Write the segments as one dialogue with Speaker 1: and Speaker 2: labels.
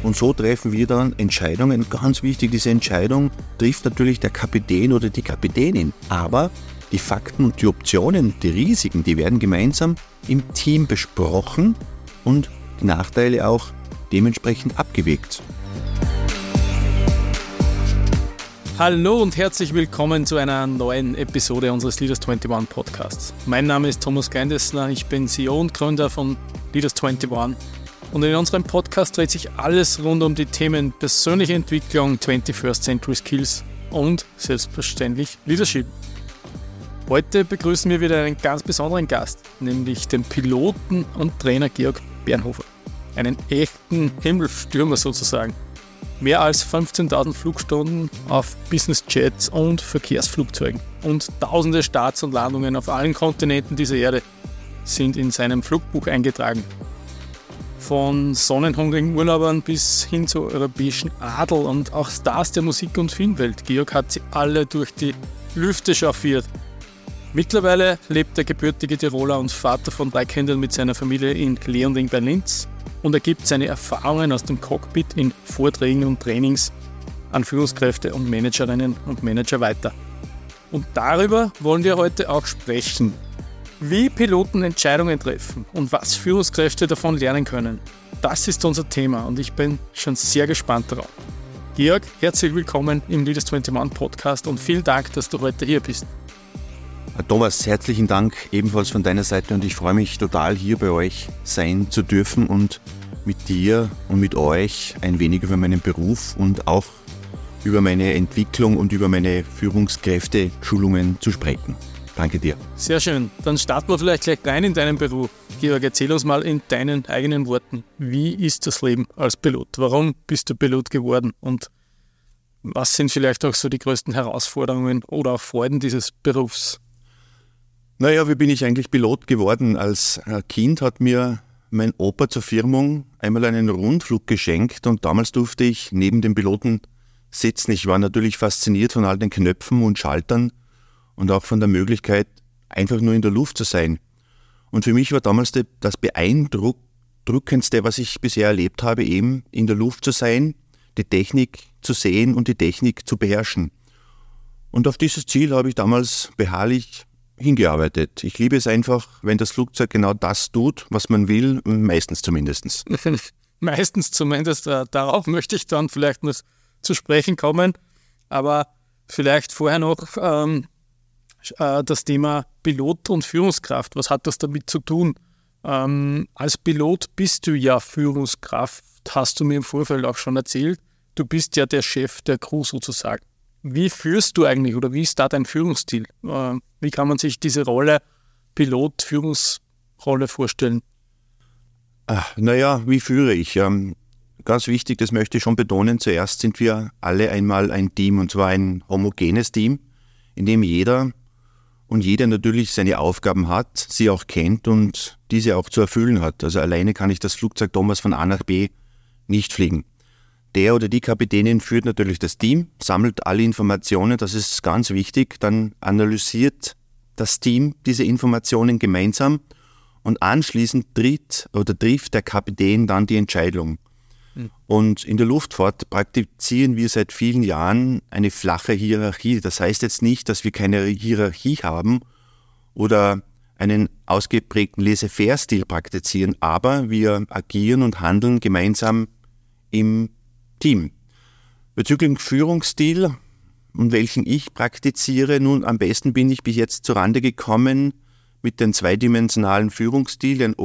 Speaker 1: Und so treffen wir dann Entscheidungen. Ganz wichtig, diese Entscheidung trifft natürlich der Kapitän oder die Kapitänin. Aber die Fakten und die Optionen, die Risiken, die werden gemeinsam im Team besprochen und die Nachteile auch dementsprechend abgewägt.
Speaker 2: Hallo und herzlich willkommen zu einer neuen Episode unseres Leaders21 Podcasts. Mein Name ist Thomas Geindessler, ich bin CEO und Gründer von Leaders21 und in unserem Podcast dreht sich alles rund um die Themen persönliche Entwicklung, 21st Century Skills und selbstverständlich Leadership. Heute begrüßen wir wieder einen ganz besonderen Gast, nämlich den Piloten und Trainer Georg Bernhofer. Einen echten Himmelstürmer sozusagen. Mehr als 15.000 Flugstunden auf Businessjets und Verkehrsflugzeugen und tausende Starts und Landungen auf allen Kontinenten dieser Erde sind in seinem Flugbuch eingetragen. Von sonnenhungrigen Urlaubern bis hin zu europäischen Adel und auch Stars der Musik- und Filmwelt. Georg hat sie alle durch die Lüfte chauffiert. Mittlerweile lebt der gebürtige Tiroler und Vater von 3 Kindern mit seiner Familie in Leonding bei Linz und er gibt seine Erfahrungen aus dem Cockpit in Vorträgen und Trainings an Führungskräfte und Managerinnen und Manager weiter. Und darüber wollen wir heute auch sprechen. Wie Piloten Entscheidungen treffen und was Führungskräfte davon lernen können. Das ist unser Thema und ich bin schon sehr gespannt darauf. Georg, herzlich willkommen im Leaders21 Podcast und vielen Dank, dass du heute hier bist.
Speaker 1: Thomas, herzlichen Dank ebenfalls von deiner Seite und ich freue mich total, hier bei euch sein zu dürfen und mit dir und mit euch ein wenig über meinen Beruf und auch über meine Entwicklung und über meine Führungskräfte-Schulungen zu sprechen. Danke dir.
Speaker 2: Sehr schön. Dann starten wir vielleicht gleich rein in deinen Beruf. Georg, erzähl uns mal in deinen eigenen Worten, wie ist das Leben als Pilot? Warum bist du Pilot geworden und was sind vielleicht auch so die größten Herausforderungen oder auch Freuden dieses Berufs?
Speaker 1: Naja, wie bin ich eigentlich Pilot geworden? Als Kind hat mir mein Opa zur Firmung einmal einen Rundflug geschenkt und damals durfte ich neben dem Piloten sitzen. Ich war natürlich fasziniert von all den Knöpfen und Schaltern und auch von der Möglichkeit, einfach nur in der Luft zu sein. Und für mich war damals das Beeindruckendste, was ich bisher erlebt habe, eben in der Luft zu sein, die Technik zu sehen und die Technik zu beherrschen. Und auf dieses Ziel habe ich damals beharrlich hingearbeitet. Ich liebe es einfach, wenn das Flugzeug genau das tut, was man will, meistens zumindest.
Speaker 2: Meistens zumindest, darauf möchte ich dann vielleicht noch zu sprechen kommen, aber vielleicht vorher noch das Thema Pilot und Führungskraft. Was hat das damit zu tun? Als Pilot bist du ja Führungskraft, hast du mir im Vorfeld auch schon erzählt. Du bist ja der Chef der Crew sozusagen. Wie führst du eigentlich oder wie ist da dein Führungsstil? Wie kann man sich diese Rolle, Pilot-Führungsrolle vorstellen?
Speaker 1: Naja, wie führe ich? Ganz wichtig, das möchte ich schon betonen, zuerst sind wir alle einmal ein Team und zwar ein homogenes Team, in dem jeder und jede natürlich seine Aufgaben hat, sie auch kennt und diese auch zu erfüllen hat. Also alleine kann ich das Flugzeug Thomas von A nach B nicht fliegen. Der oder die Kapitänin führt natürlich das Team, sammelt alle Informationen, das ist ganz wichtig, dann analysiert das Team diese Informationen gemeinsam und anschließend trifft der Kapitän dann die Entscheidung. Und in der Luftfahrt praktizieren wir seit vielen Jahren eine flache Hierarchie. Das heißt jetzt nicht, dass wir keine Hierarchie haben oder einen ausgeprägten Laissez-faire-Stil praktizieren, aber wir agieren und handeln gemeinsam im Team. Bezüglich Führungsstil und welchen ich praktiziere, nun am besten bin ich bis jetzt zurande gekommen mit dem zweidimensionalen Führungsstil, den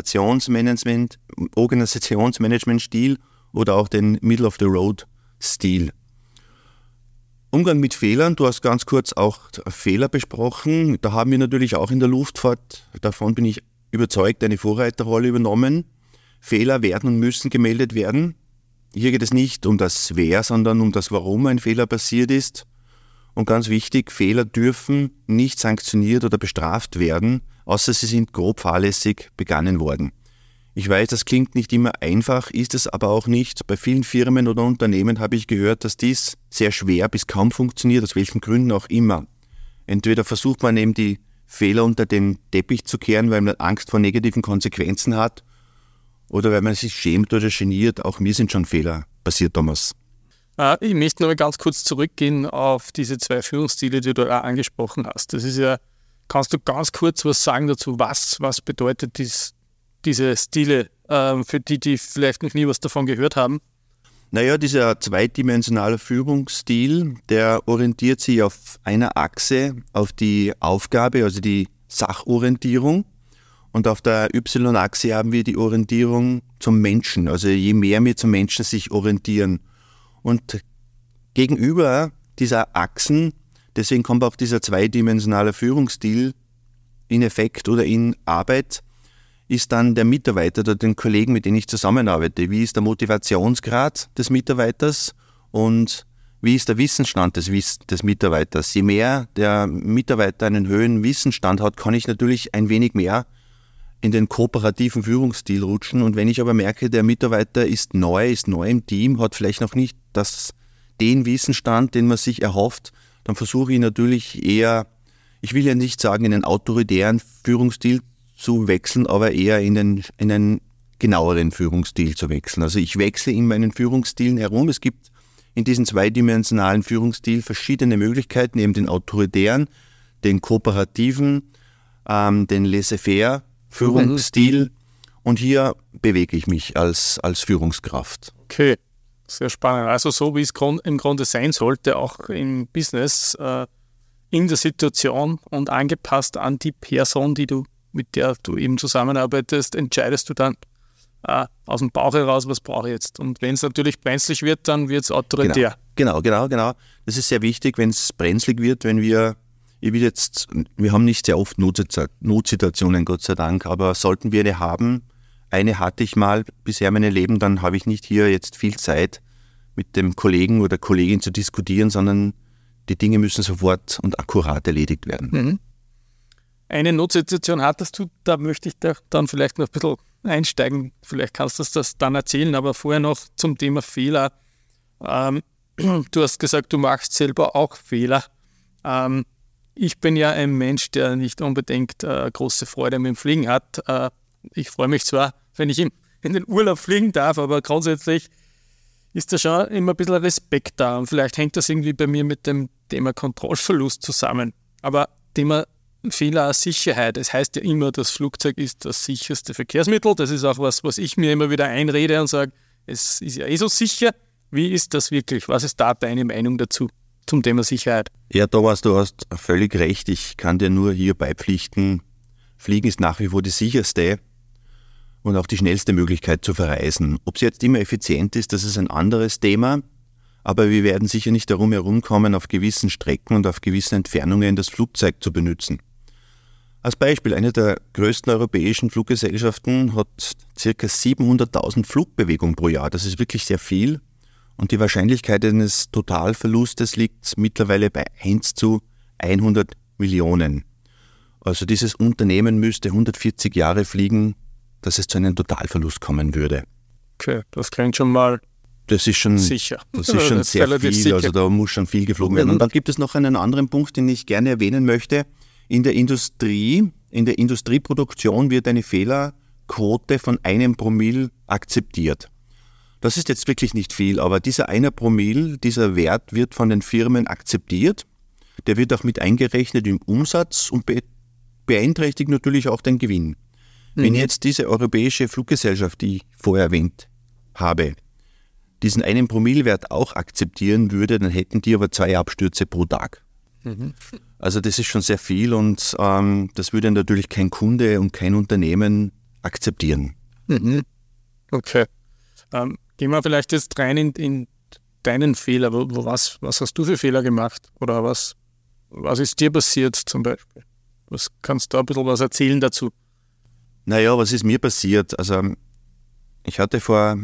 Speaker 1: Organisationsmanagement-Stil oder auch den Middle-of-the-Road-Stil. Umgang mit Fehlern, du hast ganz kurz auch Fehler besprochen, da haben wir natürlich auch in der Luftfahrt, davon bin ich überzeugt, eine Vorreiterrolle übernommen. Fehler werden und müssen gemeldet werden. Hier geht es nicht um das Wer, sondern um das Warum ein Fehler passiert ist. Und ganz wichtig, Fehler dürfen nicht sanktioniert oder bestraft werden, außer sie sind grob fahrlässig begangen worden. Ich weiß, das klingt nicht immer einfach, ist es aber auch nicht. Bei vielen Firmen oder Unternehmen habe ich gehört, dass dies sehr schwer bis kaum funktioniert, aus welchen Gründen auch immer. Entweder versucht man eben die Fehler unter den Teppich zu kehren, weil man Angst vor negativen Konsequenzen hat, oder weil man sich schämt oder geniert. Auch mir sind schon Fehler passiert, Thomas.
Speaker 2: Ich möchte noch mal ganz kurz zurückgehen auf diese 2 Führungsstile, die du auch angesprochen hast. Das ist ja, kannst du ganz kurz was sagen dazu, was bedeutet diese Stile, für die vielleicht noch nie was davon gehört haben?
Speaker 1: Naja, dieser zweidimensionale Führungsstil, der orientiert sich auf einer Achse, auf die Aufgabe, also die Sachorientierung. Und auf der Y-Achse haben wir die Orientierung zum Menschen. Also je mehr wir zum Menschen sich orientieren. Und gegenüber dieser Achsen, deswegen kommt auch dieser zweidimensionale Führungsstil in Effekt oder in Arbeit, ist dann der Mitarbeiter oder den Kollegen, mit denen ich zusammenarbeite. Wie ist der Motivationsgrad des Mitarbeiters und wie ist der Wissensstand des Mitarbeiters? Je mehr der Mitarbeiter einen höheren Wissensstand hat, kann ich natürlich ein wenig mehr in den kooperativen Führungsstil rutschen. Und wenn ich aber merke, der Mitarbeiter ist neu im Team, hat vielleicht noch nicht den Wissensstand, den man sich erhofft, dann versuche ich natürlich eher, ich will ja nicht sagen, in einen autoritären Führungsstil zu wechseln, aber eher in einen genaueren Führungsstil zu wechseln. Also ich wechsle in meinen Führungsstilen herum. Es gibt in diesem zweidimensionalen Führungsstil verschiedene Möglichkeiten, eben den autoritären, den kooperativen, den laissez-faire Führungsstil, und hier bewege ich mich als Führungskraft.
Speaker 2: Okay, sehr spannend. Also so wie es im Grunde sein sollte, auch im Business, in der Situation und angepasst an die Person, mit der du eben zusammenarbeitest, entscheidest du dann aus dem Bauch heraus, was brauche ich jetzt. Und wenn es natürlich brenzlig wird, dann wird es autoritär.
Speaker 1: Genau. Das ist sehr wichtig, wenn es brenzlig wird, wir haben nicht sehr oft Notsituationen, Gott sei Dank, aber sollten wir eine hatte ich mal bisher in meinem Leben, dann habe ich nicht hier jetzt viel Zeit, mit dem Kollegen oder Kollegin zu diskutieren, sondern die Dinge müssen sofort und akkurat erledigt werden.
Speaker 2: Mhm. Eine Notsituation hattest du, da möchte ich dann vielleicht noch ein bisschen einsteigen, vielleicht kannst du das dann erzählen, aber vorher noch zum Thema Fehler. Du hast gesagt, du machst selber auch Fehler. Ich bin ja ein Mensch, der nicht unbedingt große Freude mit dem Fliegen hat. Ich freue mich zwar, wenn ich in den Urlaub fliegen darf, aber grundsätzlich ist da schon immer ein bisschen Respekt da. Und vielleicht hängt das irgendwie bei mir mit dem Thema Kontrollverlust zusammen. Aber Thema Fehler, Sicherheit. Es heißt ja immer, das Flugzeug ist das sicherste Verkehrsmittel. Das ist auch was ich mir immer wieder einrede und sage, es ist ja so sicher. Wie ist das wirklich? Was ist da deine Meinung dazu? Zum Thema Sicherheit.
Speaker 1: Ja, Thomas, du hast völlig recht. Ich kann dir nur hier beipflichten, Fliegen ist nach wie vor die sicherste und auch die schnellste Möglichkeit zu verreisen. Ob es jetzt immer effizient ist, das ist ein anderes Thema, aber wir werden sicher nicht darum herumkommen, auf gewissen Strecken und auf gewissen Entfernungen das Flugzeug zu benutzen. Als Beispiel, eine der größten europäischen Fluggesellschaften hat ca. 700.000 Flugbewegungen pro Jahr. Das ist wirklich sehr viel. Und die Wahrscheinlichkeit eines Totalverlustes liegt mittlerweile bei 1 zu 100 Millionen. Also dieses Unternehmen müsste 140 Jahre fliegen, dass es zu einem Totalverlust kommen würde.
Speaker 2: Okay, das klingt schon mal sicher.
Speaker 1: Das ist schon sehr viel, sicher. Also da muss schon viel geflogen werden. Und dann gibt es noch einen anderen Punkt, den ich gerne erwähnen möchte. In der Industrieproduktion wird eine Fehlerquote von 1 Promille akzeptiert. Das ist jetzt wirklich nicht viel, aber dieser 1 Promille, dieser Wert wird von den Firmen akzeptiert. Der wird auch mit eingerechnet im Umsatz und beeinträchtigt natürlich auch den Gewinn. Wenn jetzt diese europäische Fluggesellschaft, die ich vorher erwähnt habe, diesen 1 Promille-Wert auch akzeptieren würde, dann hätten die aber 2 Abstürze pro Tag. Also das ist schon sehr viel und das würde natürlich kein Kunde und kein Unternehmen akzeptieren.
Speaker 2: Okay. Gehen wir vielleicht jetzt rein in deinen Fehler. Was hast du für Fehler gemacht? Oder was ist dir passiert zum Beispiel? Was kannst du ein bisschen was erzählen dazu?
Speaker 1: Naja, was ist mir passiert? Also ich hatte vor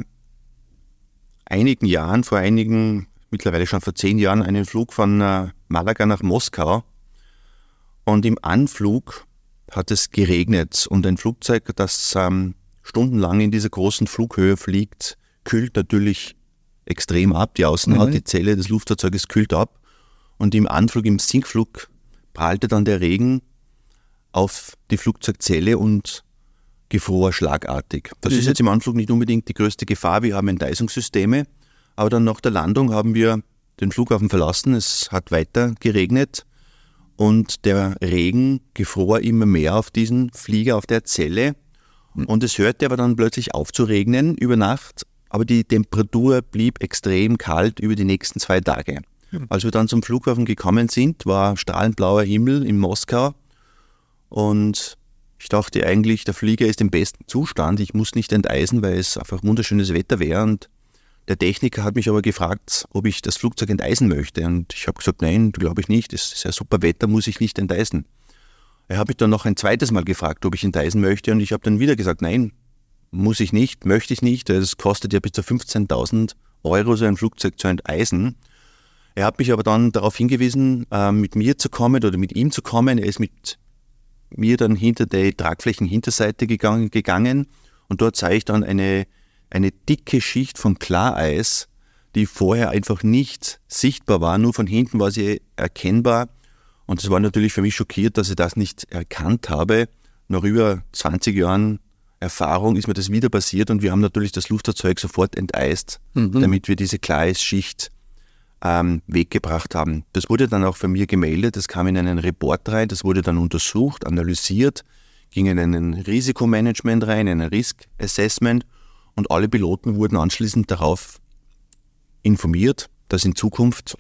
Speaker 1: mittlerweile schon vor 10 Jahren, einen Flug von Malaga nach Moskau. Und im Anflug hat es geregnet und ein Flugzeug, das stundenlang in dieser großen Flughöhe fliegt, kühlt natürlich extrem ab. Die Außenhaut, die Zelle des Luftfahrzeuges kühlt ab. Und im Anflug, im Sinkflug, prallte dann der Regen auf die Flugzeugzelle und gefror schlagartig. Das ist jetzt im Anflug nicht unbedingt die größte Gefahr. Wir haben Enteisungssysteme, aber dann nach der Landung haben wir den Flughafen verlassen. Es hat weiter geregnet und der Regen gefror immer mehr auf diesen Flieger, auf der Zelle. Und es hörte aber dann plötzlich auf zu regnen über Nacht, aber die Temperatur blieb extrem kalt über die nächsten 2 Tage. Als wir dann zum Flughafen gekommen sind, war strahlend blauer Himmel in Moskau und ich dachte eigentlich, der Flieger ist im besten Zustand, ich muss nicht enteisen, weil es einfach wunderschönes Wetter wäre. Und der Techniker hat mich aber gefragt, ob ich das Flugzeug enteisen möchte. Und ich habe gesagt, nein, glaube ich nicht, es ist ja super Wetter, muss ich nicht enteisen. Er hat mich dann noch ein zweites Mal gefragt, ob ich enteisen möchte. Und ich habe dann wieder gesagt, nein, muss ich nicht, möchte ich nicht. Es kostet ja bis zu 15.000 Euro, so ein Flugzeug zu enteisen. Er hat mich aber dann darauf hingewiesen, mit mir zu kommen oder mit ihm zu kommen. Er ist mit mir dann hinter die Tragflächenhinterseite gegangen und dort sah ich dann eine dicke Schicht von Klareis, die vorher einfach nicht sichtbar war, nur von hinten war sie erkennbar und es war natürlich für mich schockiert, dass ich das nicht erkannt habe. Nach über 20 Jahren Erfahrung ist mir das wieder passiert und wir haben natürlich das Luftfahrzeug sofort enteist, damit wir diese Klareisschicht weggebracht haben. Das wurde dann auch von mir gemeldet, das kam in einen Report rein, das wurde dann untersucht, analysiert, ging in ein Risikomanagement rein, in ein Risk Assessment und alle Piloten wurden anschließend darauf informiert, dass in Zukunft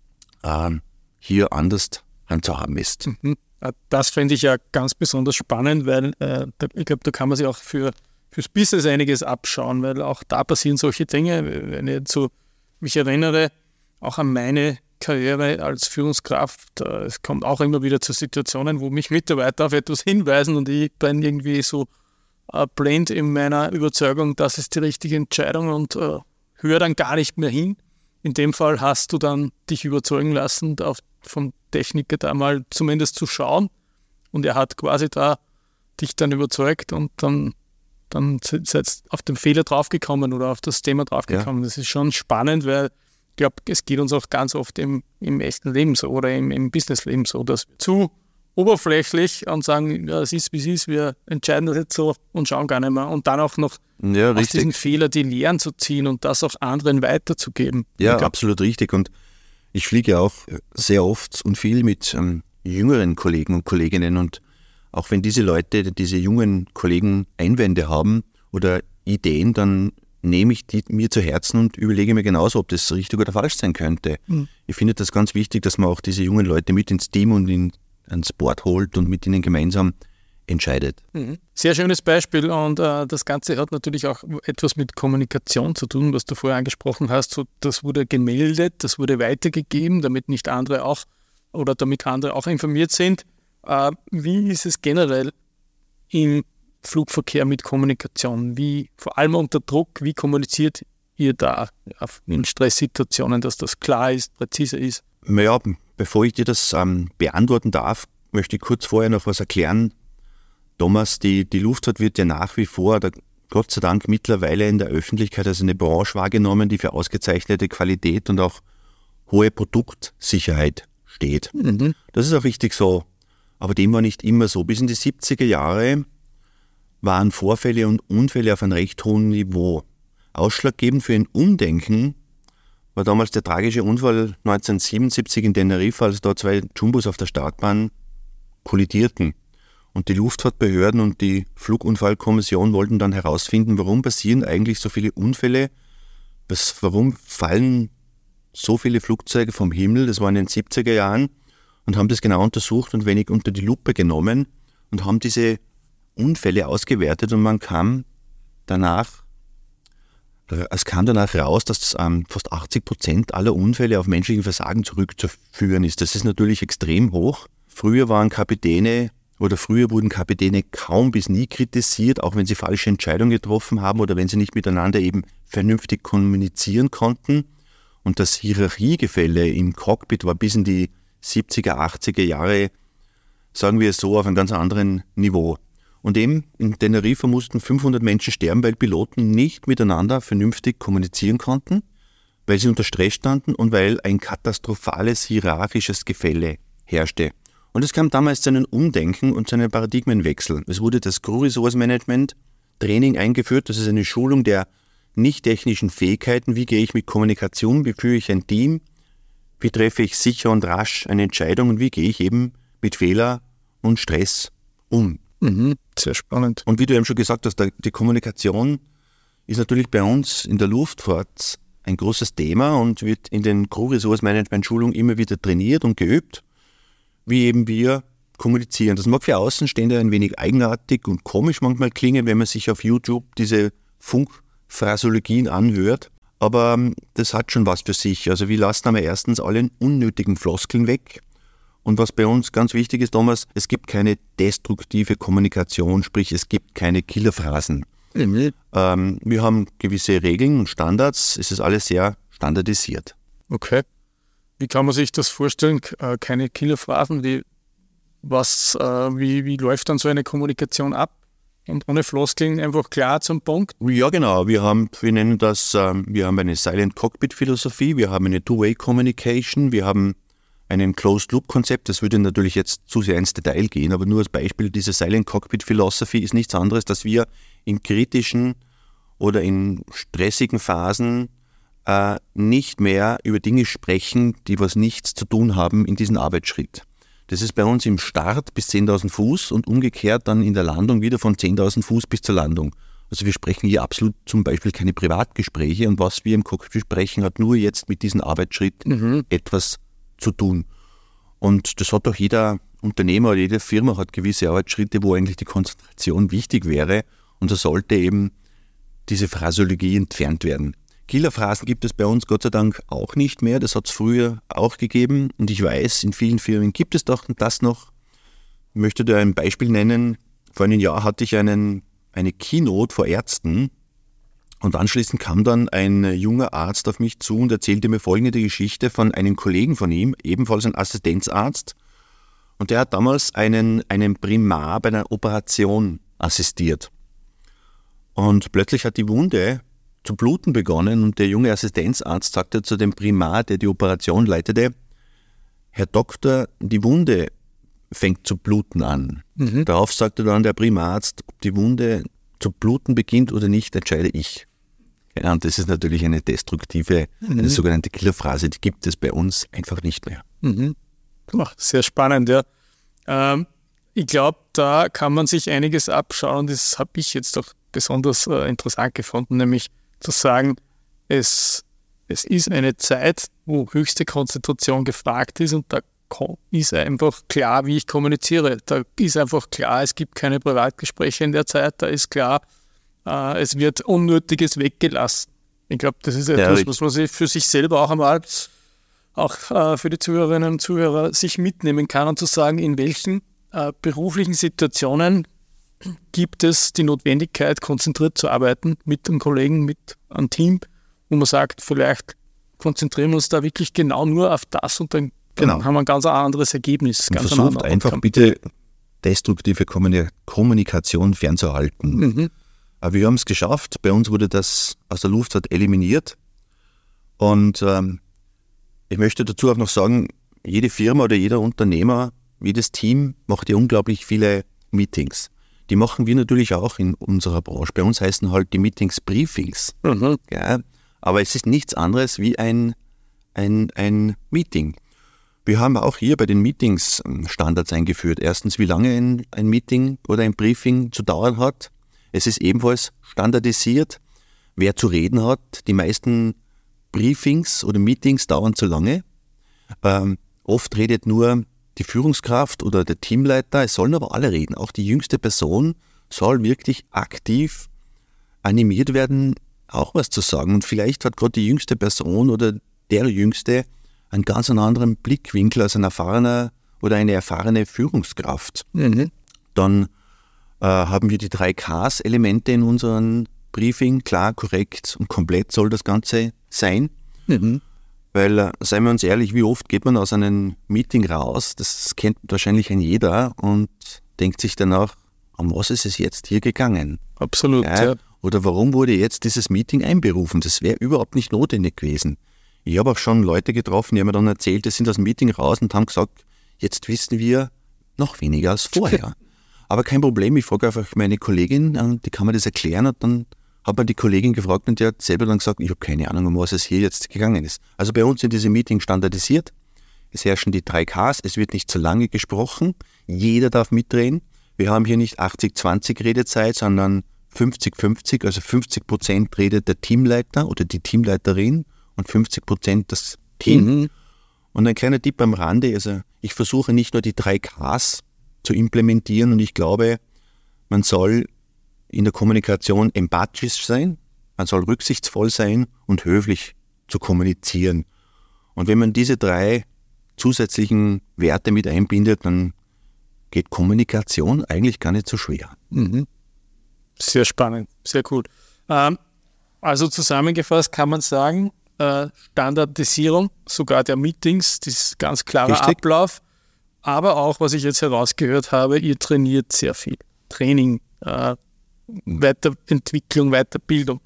Speaker 1: hier anders handzuhaben ist.
Speaker 2: Das finde ich ja ganz besonders spannend, weil ich glaube, da kann man sich auch fürs Business einiges abschauen, weil auch da passieren solche Dinge. Wenn ich so mich erinnere, auch an meine Karriere als Führungskraft, es kommt auch immer wieder zu Situationen, wo mich Mitarbeiter auf etwas hinweisen und ich bin irgendwie so blind in meiner Überzeugung, das ist die richtige Entscheidung und höre dann gar nicht mehr hin. In dem Fall hast du dann dich überzeugen lassen, vom Techniker da mal zumindest zu schauen und er hat quasi da dich dann überzeugt und dann seid auf den Fehler draufgekommen oder auf das Thema draufgekommen. Ja. Das ist schon spannend, weil ich glaube, es geht uns auch ganz oft im echten Leben so oder im Businessleben so, dass wir zu oberflächlich und sagen, ja, es ist, wie es ist, wir entscheiden das jetzt so und schauen gar nicht mehr. Und dann auch noch aus diesen Fehlern die Lehren zu ziehen und das auch anderen weiterzugeben.
Speaker 1: Ja, absolut richtig. Und ich fliege ja auch sehr oft und viel mit jüngeren Kollegen und Kolleginnen. Und auch wenn diese Leute, diese jungen Kollegen Einwände haben oder Ideen, dann nehme ich die mir zu Herzen und überlege mir genauso, ob das richtig oder falsch sein könnte. Ich finde das ganz wichtig, dass man auch diese jungen Leute mit ins Team und ans Board holt und mit ihnen gemeinsam entscheidet.
Speaker 2: Sehr schönes Beispiel und das Ganze hat natürlich auch etwas mit Kommunikation zu tun, was du vorher angesprochen hast. So, das wurde gemeldet, das wurde weitergegeben, damit andere auch informiert sind. Wie ist es generell im Flugverkehr mit Kommunikation? Vor allem unter Druck, wie kommuniziert ihr da in Stresssituationen, dass das klar ist, präzise ist?
Speaker 1: Ja, bevor ich dir das beantworten darf, möchte ich kurz vorher noch was erklären. Thomas, die Luftfahrt wird ja nach wie vor, Gott sei Dank mittlerweile in der Öffentlichkeit als eine Branche wahrgenommen, die für ausgezeichnete Qualität und auch hohe Produktsicherheit steht. Das ist auch richtig so, aber dem war nicht immer so. Bis in die 70er Jahre waren Vorfälle und Unfälle auf einem recht hohen Niveau. Ausschlaggebend für ein Umdenken war damals der tragische Unfall 1977 in Teneriffa, als da 2 Jumbos auf der Startbahn kollidierten. Und die Luftfahrtbehörden und die Flugunfallkommission wollten dann herausfinden, warum passieren eigentlich so viele Unfälle, warum fallen so viele Flugzeuge vom Himmel, das war in den 70er Jahren, und haben das genau untersucht und wenig unter die Lupe genommen und haben diese Unfälle ausgewertet und es kam danach raus, dass fast 80% aller Unfälle auf menschlichen Versagen zurückzuführen ist. Das ist natürlich extrem hoch. Früher wurden Kapitäne kaum bis nie kritisiert, auch wenn sie falsche Entscheidungen getroffen haben oder wenn sie nicht miteinander eben vernünftig kommunizieren konnten. Und das Hierarchiegefälle im Cockpit war bis in die 70er, 80er Jahre, sagen wir es so, auf einem ganz anderen Niveau. Und eben in Teneriffa mussten 500 Menschen sterben, weil Piloten nicht miteinander vernünftig kommunizieren konnten, weil sie unter Stress standen und weil ein katastrophales hierarchisches Gefälle herrschte. Und es kam damals zu einem Umdenken und zu einem Paradigmenwechsel. Es wurde das Crew-Resource-Management-Training eingeführt. Das ist eine Schulung der nicht technischen Fähigkeiten. Wie gehe ich mit Kommunikation, wie führe ich ein Team, wie treffe ich sicher und rasch eine Entscheidung und wie gehe ich eben mit Fehler und Stress um.
Speaker 2: Sehr spannend.
Speaker 1: Und wie du eben schon gesagt hast, die Kommunikation ist natürlich bei uns in der Luftfahrt ein großes Thema und wird in den Crew-Resource-Management-Schulungen immer wieder trainiert und geübt, wie eben wir kommunizieren. Das mag für Außenstehende ein wenig eigenartig und komisch manchmal klingen, wenn man sich auf YouTube diese Funkphrasologien anhört, aber das hat schon was für sich. Also wir lassen aber erstens alle unnötigen Floskeln weg. Und was bei uns ganz wichtig ist, Thomas, es gibt keine destruktive Kommunikation, sprich es gibt keine Killerphrasen. Wir haben gewisse Regeln und Standards, es ist alles sehr standardisiert.
Speaker 2: Okay. Wie kann man sich das vorstellen? Keine Killerphrasen, wie läuft dann so eine Kommunikation ab? Und ohne Floskeln einfach klar zum Punkt?
Speaker 1: Ja, genau. Wir haben eine Silent Cockpit Philosophie, wir haben eine Two-Way Communication, wir haben ein Closed-Loop-Konzept. Das würde natürlich jetzt zu sehr ins Detail gehen, aber nur als Beispiel, diese Silent Cockpit Philosophy ist nichts anderes, dass wir in kritischen oder in stressigen Phasen nicht mehr über Dinge sprechen, die was nichts zu tun haben in diesem Arbeitsschritt. Das ist bei uns im Start bis 10.000 Fuß und umgekehrt dann in der Landung wieder von 10.000 Fuß bis zur Landung. Also wir sprechen hier absolut zum Beispiel keine Privatgespräche und was wir im Cockpit sprechen, hat nur jetzt mit diesem Arbeitsschritt etwas zu tun. Und das hat doch jeder Unternehmer oder jede Firma hat gewisse Arbeitsschritte, wo eigentlich die Konzentration wichtig wäre und da sollte eben diese Phrasologie entfernt werden. Killerphrasen gibt es bei uns Gott sei Dank auch nicht mehr. Das hat es früher auch gegeben. Und ich weiß, in vielen Firmen gibt es doch das noch. Ich möchte dir ein Beispiel nennen. Vor einem Jahr hatte ich eine Keynote vor Ärzten. Und anschließend kam dann ein junger Arzt auf mich zu und erzählte mir folgende Geschichte von einem Kollegen von ihm, ebenfalls ein Assistenzarzt. Und der hat damals einen Primar bei einer Operation assistiert. Und plötzlich hat die Wunde zu bluten begonnen und der junge Assistenzarzt sagte zu dem Primar, der die Operation leitete: Herr Doktor, die Wunde fängt zu bluten an. Darauf sagte dann der Primararzt, ob die Wunde zu bluten beginnt oder nicht, entscheide ich. Ja, und das ist natürlich eine destruktive, eine sogenannte Killerphrase, die gibt es bei uns einfach nicht mehr.
Speaker 2: Sehr spannend, ja. Ich glaube, da kann man sich einiges abschauen und das habe ich jetzt doch besonders interessant gefunden, nämlich zu sagen, es ist eine Zeit, wo höchste Konzentration gefragt ist und da ist einfach klar, wie ich kommuniziere. Da ist einfach klar, es gibt keine Privatgespräche in der Zeit, da ist klar, es wird Unnötiges weggelassen. Ich glaube, das ist etwas, was man sich für sich selber auch einmal, auch für die Zuhörerinnen und Zuhörer, sich mitnehmen kann und zu sagen, in welchen beruflichen Situationen gibt es die Notwendigkeit, konzentriert zu arbeiten mit einem Kollegen, mit einem Team, wo man sagt, vielleicht konzentrieren wir uns da wirklich genau nur auf das und dann haben wir ein ganz anderes Ergebnis.
Speaker 1: Ganz versucht einfach bitte destruktive Kommunikation fernzuhalten. Aber wir haben es geschafft, bei uns wurde das aus der Luftfahrt eliminiert und ich möchte dazu auch noch sagen, jede Firma oder jeder Unternehmer, jedes Team macht ja unglaublich viele Meetings. Die machen wir natürlich auch in unserer Branche. Bei uns heißen halt die Meetings Briefings. Ja, aber es ist nichts anderes wie ein Meeting. Wir haben auch hier bei den Meetings Standards eingeführt. Erstens, wie lange ein Meeting oder ein Briefing zu dauern hat. Es ist ebenfalls standardisiert, wer zu reden hat. Die meisten Briefings oder Meetings dauern zu lange. Oft redet nur die Führungskraft oder der Teamleiter, es sollen aber alle reden. Auch die jüngste Person soll wirklich aktiv animiert werden, auch was zu sagen. Und vielleicht hat gerade die jüngste Person oder der Jüngste einen ganz anderen Blickwinkel als ein erfahrener oder eine erfahrene Führungskraft. Dann haben wir die 3 Ks-Elemente in unserem Briefing. Klar, korrekt und komplett soll das Ganze sein. Weil, seien wir uns ehrlich, wie oft geht man aus einem Meeting raus, das kennt wahrscheinlich jeder und denkt sich danach, um was ist es jetzt hier gegangen?
Speaker 2: Absolut, ja.
Speaker 1: Oder warum wurde jetzt dieses Meeting einberufen? Das wäre überhaupt nicht notwendig gewesen. Ich habe auch schon Leute getroffen, die haben mir dann erzählt, die sind aus dem Meeting raus und haben gesagt, jetzt wissen wir, noch weniger als vorher. Aber kein Problem, ich frage einfach meine Kollegin, die kann mir das erklären, und dann hat man die Kollegin gefragt und die hat selber dann gesagt, ich habe keine Ahnung, um was es hier jetzt gegangen ist. Also bei uns sind diese Meetings standardisiert, es herrschen die 3 Ks, es wird nicht zu lange gesprochen, jeder darf mitreden. Wir haben hier nicht 80-20 Redezeit, sondern 50-50, also 50% redet der Teamleiter oder die Teamleiterin und 50% das Team. Und ein kleiner Tipp am Rande, also ich versuche nicht nur die 3 Ks zu implementieren, und ich glaube, man soll in der Kommunikation empathisch sein, man soll rücksichtsvoll sein und höflich zu kommunizieren. Und wenn man diese 3 zusätzlichen Werte mit einbindet, dann geht Kommunikation eigentlich gar nicht so schwer.
Speaker 2: Sehr spannend, sehr cool. Also zusammengefasst kann man sagen, Standardisierung sogar der Meetings, das ist ganz klarer
Speaker 1: Richtig.
Speaker 2: Ablauf, aber auch, was ich jetzt herausgehört habe, ihr trainiert sehr viel. Training, Weiterentwicklung, Weiterbildung.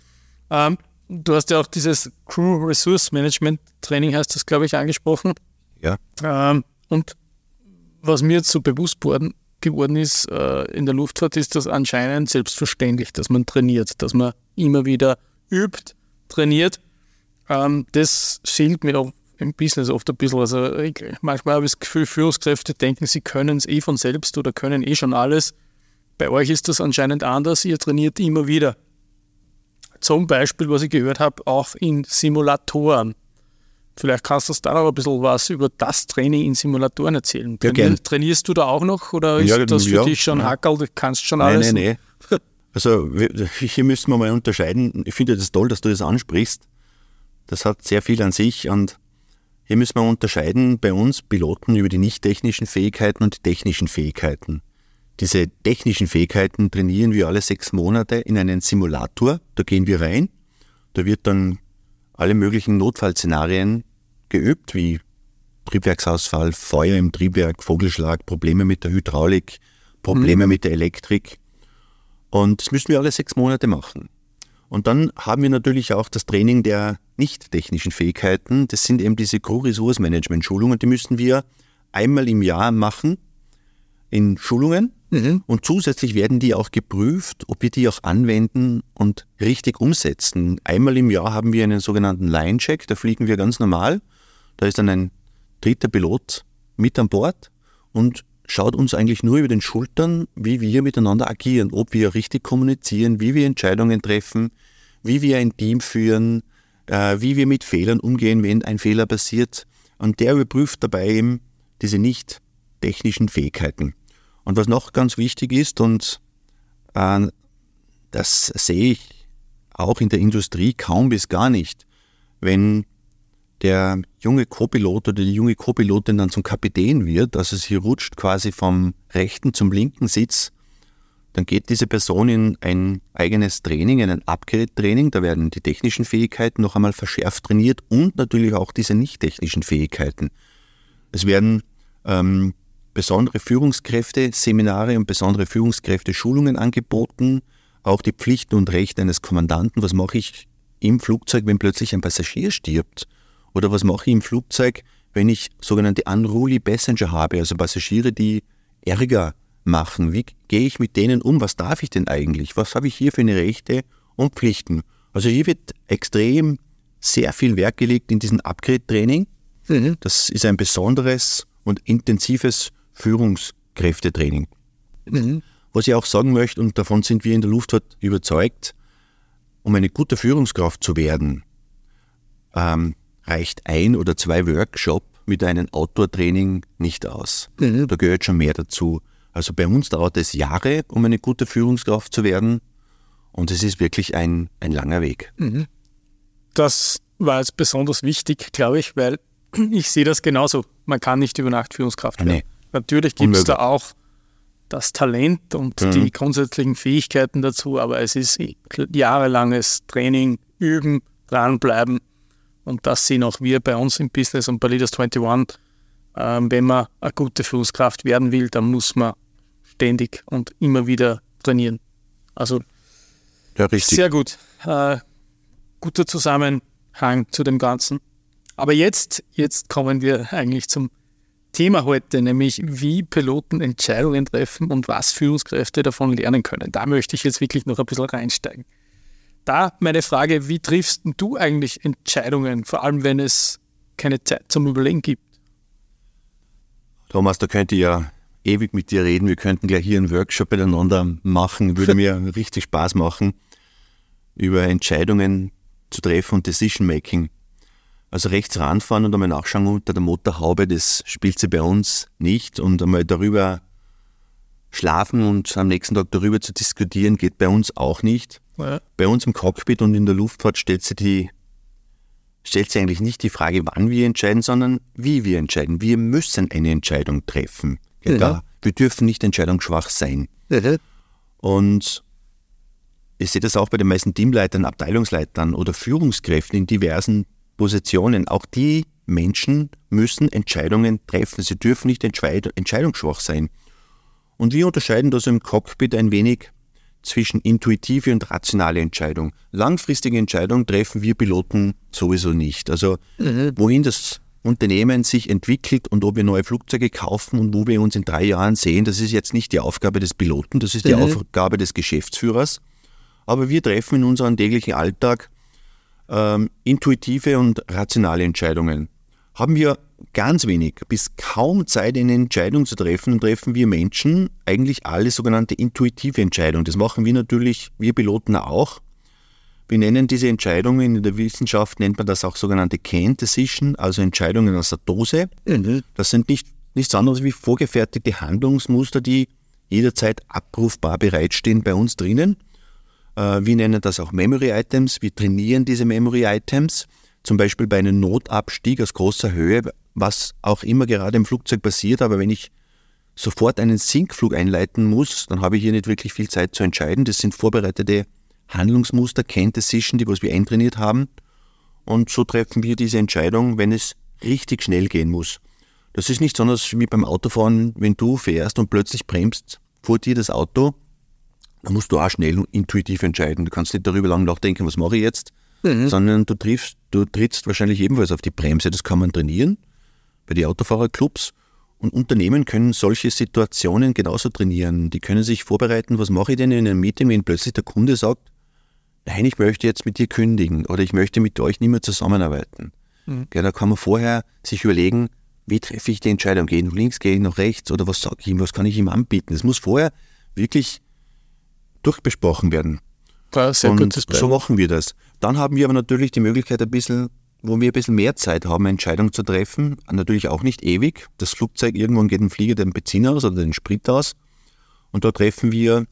Speaker 2: Du hast ja auch dieses Crew Resource Management Training, heißt das, glaube ich, angesprochen.
Speaker 1: Ja.
Speaker 2: Und was mir jetzt so bewusst geworden ist in der Luftfahrt, ist das anscheinend selbstverständlich, dass man trainiert, dass man immer wieder übt, trainiert. Das fehlt mir auch im Business oft ein bisschen. Also manchmal habe ich das Gefühl, Führungskräfte denken, sie können es von selbst oder können schon alles. Bei euch ist das anscheinend anders, ihr trainiert immer wieder. Zum Beispiel, was ich gehört habe, auch in Simulatoren. Vielleicht kannst du uns da noch ein bisschen was über das Training in Simulatoren erzählen.
Speaker 1: Ja, gern.
Speaker 2: Trainierst du da auch noch oder ist
Speaker 1: Ja,
Speaker 2: das für
Speaker 1: ja,
Speaker 2: dich schon
Speaker 1: ja.
Speaker 2: Hackerl, du kannst schon alles?
Speaker 1: Nein. Also hier müssen wir mal unterscheiden. Ich finde das toll, dass du das ansprichst. Das hat sehr viel an sich, und hier müssen wir unterscheiden bei uns Piloten über die nicht technischen Fähigkeiten und die technischen Fähigkeiten. Diese technischen Fähigkeiten trainieren wir alle 6 Monate in einen Simulator. Da gehen wir rein. Da wird dann alle möglichen Notfallszenarien geübt, wie Triebwerksausfall, Feuer im Triebwerk, Vogelschlag, Probleme mit der Hydraulik, Probleme mit der Elektrik. Und das müssen wir alle 6 Monate machen. Und dann haben wir natürlich auch das Training der nicht technischen Fähigkeiten. Das sind eben diese Crew-Resource-Management-Schulungen. Die müssen wir einmal im Jahr machen in Schulungen. Und zusätzlich werden die auch geprüft, ob wir die auch anwenden und richtig umsetzen. Einmal im Jahr haben wir einen sogenannten Line-Check, da fliegen wir ganz normal. Da ist dann ein 3. Pilot mit an Bord und schaut uns eigentlich nur über den Schultern, wie wir miteinander agieren, ob wir richtig kommunizieren, wie wir Entscheidungen treffen, wie wir ein Team führen, wie wir mit Fehlern umgehen, wenn ein Fehler passiert. Und der überprüft dabei eben diese nicht technischen Fähigkeiten. Und was noch ganz wichtig ist, und das sehe ich auch in der Industrie kaum bis gar nicht, wenn der junge Co-Pilot oder die junge Co-Pilotin dann zum Kapitän wird, also sie rutscht quasi vom rechten zum linken Sitz, dann geht diese Person in ein eigenes Training, ein Upgrade-Training, da werden die technischen Fähigkeiten noch einmal verschärft trainiert und natürlich auch diese nicht technischen Fähigkeiten. Es werden besondere Führungskräfte-Seminare und besondere Führungskräfte-Schulungen angeboten, auch die Pflichten und Rechte eines Kommandanten. Was mache ich im Flugzeug, wenn plötzlich ein Passagier stirbt? Oder was mache ich im Flugzeug, wenn ich sogenannte unruly Passenger habe, also Passagiere, die Ärger machen? Wie gehe ich mit denen um? Was darf ich denn eigentlich? Was habe ich hier für eine Rechte und Pflichten? Also hier wird extrem sehr viel Wert gelegt in diesem Upgrade-Training. Das ist ein besonderes und intensives Führungskräftetraining. Was ich auch sagen möchte, und davon sind wir in der Luftfahrt überzeugt, um eine gute Führungskraft zu werden, reicht 1 oder 2 Workshops mit einem Outdoor-Training nicht aus. Da gehört schon mehr dazu. Also bei uns dauert es Jahre, um eine gute Führungskraft zu werden, und es ist wirklich ein langer Weg.
Speaker 2: Das war jetzt besonders wichtig, glaube ich, weil ich sehe das genauso. Man kann nicht über Nacht Führungskraft werden.
Speaker 1: Nee.
Speaker 2: Natürlich gibt es da auch das Talent und die grundsätzlichen Fähigkeiten dazu, aber es ist jahrelanges Training, Üben, dranbleiben, und das sehen auch wir bei uns im Business und bei Leaders 21. Wenn man eine gute Führungskraft werden will, dann muss man ständig und immer wieder trainieren. Also
Speaker 1: Ja, richtig.
Speaker 2: sehr gut. Guter Zusammenhang zu dem Ganzen. Aber jetzt kommen wir eigentlich zum Thema heute, nämlich wie Piloten Entscheidungen treffen und was Führungskräfte davon lernen können. Da möchte ich jetzt wirklich noch ein bisschen reinsteigen. Da meine Frage, wie triffst du eigentlich Entscheidungen, vor allem wenn es keine Zeit zum Überlegen gibt?
Speaker 1: Thomas, da könnte ich ja ewig mit dir reden. Wir könnten gleich hier einen Workshop miteinander machen. Würde mir richtig Spaß machen, über Entscheidungen zu treffen und Decision-Making. Also rechts ranfahren und einmal nachschauen unter der Motorhaube, das spielt sie bei uns nicht. Und einmal darüber schlafen und am nächsten Tag darüber zu diskutieren, geht bei uns auch nicht. Ja. Bei uns im Cockpit und in der Luftfahrt stellt sie eigentlich nicht die Frage, wann wir entscheiden, sondern wie wir entscheiden. Wir müssen eine Entscheidung treffen. Ja. Wir dürfen nicht entscheidungsschwach sein. Ja. Und ich sehe das auch bei den meisten Teamleitern, Abteilungsleitern oder Führungskräften in diversen Positionen. Auch die Menschen müssen Entscheidungen treffen. Sie dürfen nicht entscheidungsschwach sein. Und wir unterscheiden das im Cockpit ein wenig zwischen intuitive und rationale Entscheidung. Langfristige Entscheidungen treffen wir Piloten sowieso nicht. Also wohin das Unternehmen sich entwickelt und ob wir neue Flugzeuge kaufen und wo wir uns in 3 Jahren sehen, das ist jetzt nicht die Aufgabe des Piloten, das ist die Aufgabe des Geschäftsführers. Aber wir treffen in unserem täglichen Alltag intuitive und rationale Entscheidungen. Haben wir ganz wenig bis kaum Zeit, eine Entscheidung zu treffen, und treffen wir Menschen eigentlich alle sogenannte intuitive Entscheidungen. Das machen wir natürlich, wir Piloten auch. Wir nennen diese Entscheidungen, in der Wissenschaft nennt man das auch sogenannte Canned Decision, also Entscheidungen aus der Dose. Das sind nichts anderes wie vorgefertigte Handlungsmuster, die jederzeit abrufbar bereitstehen bei uns drinnen. Wir nennen das auch Memory Items. Wir trainieren diese Memory Items, zum Beispiel bei einem Notabstieg aus großer Höhe, was auch immer gerade im Flugzeug passiert. Aber wenn ich sofort einen Sinkflug einleiten muss, dann habe ich hier nicht wirklich viel Zeit zu entscheiden. Das sind vorbereitete Handlungsmuster, Canned Decision, die was wir eintrainiert haben. Und so treffen wir diese Entscheidung, wenn es richtig schnell gehen muss. Das ist nichts anderes wie beim Autofahren, wenn du fährst und plötzlich bremst vor dir das Auto, dann musst du auch schnell und intuitiv entscheiden. Du kannst nicht darüber lang nachdenken, was mache ich jetzt, sondern du trittst wahrscheinlich ebenfalls auf die Bremse. Das kann man trainieren bei den Autofahrerclubs. Und Unternehmen können solche Situationen genauso trainieren. Die können sich vorbereiten, was mache ich denn in einem Meeting, wenn plötzlich der Kunde sagt, nein, ich möchte jetzt mit dir kündigen oder ich möchte mit euch nicht mehr zusammenarbeiten. Ja, da kann man vorher sich überlegen, wie treffe ich die Entscheidung? Gehe ich nach links, gehe ich nach rechts oder was sage ich ihm, was kann ich ihm anbieten? Das muss vorher wirklich durchbesprochen werden.
Speaker 2: Ja, sehr gutes Beispiel.
Speaker 1: So machen wir das. Dann haben wir aber natürlich die Möglichkeit, wo wir ein bisschen mehr Zeit haben, eine Entscheidung zu treffen. Natürlich auch nicht ewig. Das Flugzeug, irgendwann geht ein Flieger den Benzin aus oder den Sprit aus. Und da treffen wir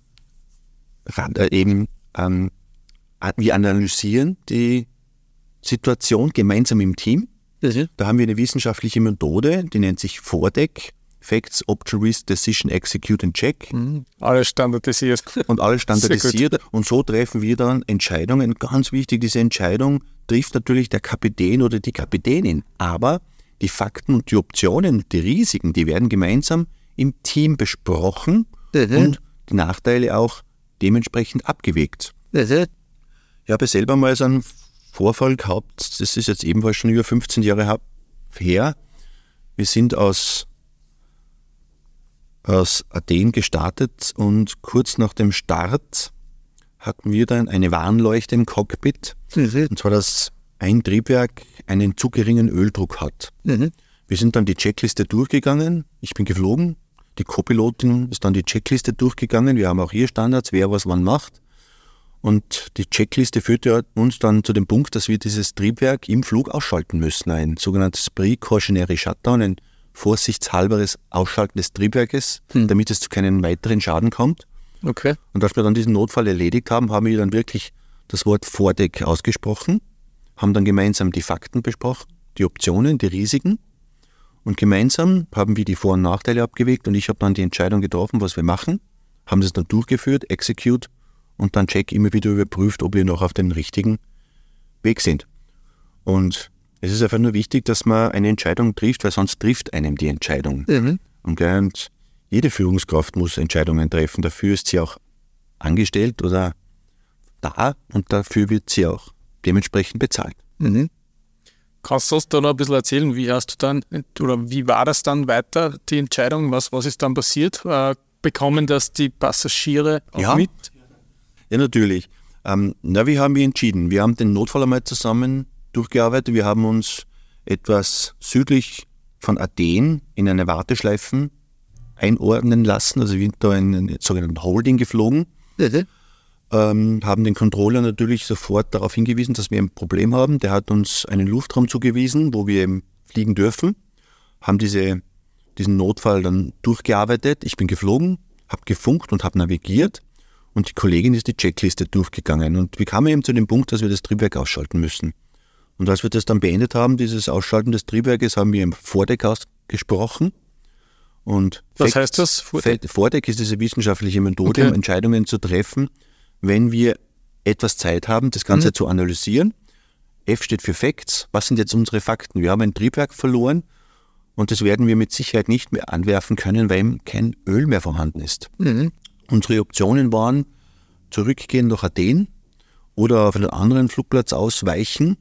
Speaker 1: wir analysieren die Situation gemeinsam im Team. Da haben wir eine wissenschaftliche Methode, die nennt sich FORDEC. Facts, Option, Risk, Decision, Execute and Check.
Speaker 2: Alles standardisiert.
Speaker 1: Und alles standardisiert. Und so treffen wir dann Entscheidungen. Ganz wichtig, diese Entscheidung trifft natürlich der Kapitän oder die Kapitänin. Aber die Fakten und die Optionen, die Risiken, die werden gemeinsam im Team besprochen und die Nachteile auch dementsprechend abgewägt. Ich habe selber mal so einen Vorfall gehabt, das ist jetzt ebenfalls schon über 15 Jahre her. Wir sind aus Athen gestartet und kurz nach dem Start hatten wir dann eine Warnleuchte im Cockpit. Und zwar, dass ein Triebwerk einen zu geringen Öldruck hat. Wir sind dann die Checkliste durchgegangen. Ich bin geflogen. Die Co-Pilotin ist dann die Checkliste durchgegangen. Wir haben auch hier Standards, wer was wann macht. Und die Checkliste führte uns dann zu dem Punkt, dass wir dieses Triebwerk im Flug ausschalten müssen. Ein sogenanntes Precautionary Shutdown, ein vorsichtshalberes Ausschalten des Triebwerkes, damit es zu keinem weiteren Schaden kommt.
Speaker 2: Okay.
Speaker 1: Und als wir dann diesen Notfall erledigt haben, haben wir dann wirklich das Wort FORDEC ausgesprochen, haben dann gemeinsam die Fakten besprochen, die Optionen, die Risiken. Und gemeinsam haben wir die Vor- und Nachteile abgewegt und ich habe dann die Entscheidung getroffen, was wir machen, haben das dann durchgeführt, Execute und dann Check immer wieder überprüft, ob wir noch auf dem richtigen Weg sind. Und es ist einfach nur wichtig, dass man eine Entscheidung trifft, weil sonst trifft einem die Entscheidung. Und jede Führungskraft muss Entscheidungen treffen. Dafür ist sie auch angestellt oder da und dafür wird sie auch dementsprechend bezahlt.
Speaker 2: Kannst du uns da noch ein bisschen erzählen, wie hast du dann, oder wie war das dann weiter, die Entscheidung, was ist dann passiert? Bekommen das die Passagiere auch mit?
Speaker 1: Ja, natürlich. Wie haben wir entschieden? Wir haben den Notfall einmal zusammen durchgearbeitet. Wir haben uns etwas südlich von Athen in eine Warteschleifen einordnen lassen. Also wir sind da in einen sogenannten Holding geflogen. Haben den Controller natürlich sofort darauf hingewiesen, dass wir ein Problem haben. Der hat uns einen Luftraum zugewiesen, wo wir eben fliegen dürfen. Haben diesen Notfall dann durchgearbeitet. Ich bin geflogen, habe gefunkt und habe navigiert. Und die Kollegin ist die Checkliste durchgegangen. Und wir kamen eben zu dem Punkt, dass wir das Triebwerk ausschalten müssen. Und als wir das dann beendet haben, dieses Ausschalten des Triebwerkes, haben wir im Vordeck ausgesprochen. Und
Speaker 2: was heißt das?
Speaker 1: Vordeck ist diese wissenschaftliche Methode, um Entscheidungen zu treffen, wenn wir etwas Zeit haben, das Ganze zu analysieren. F steht für Facts. Was sind jetzt unsere Fakten? Wir haben ein Triebwerk verloren und das werden wir mit Sicherheit nicht mehr anwerfen können, weil eben kein Öl mehr vorhanden ist. Unsere Optionen waren, zurückgehen nach Athen oder auf einen anderen Flugplatz ausweichen.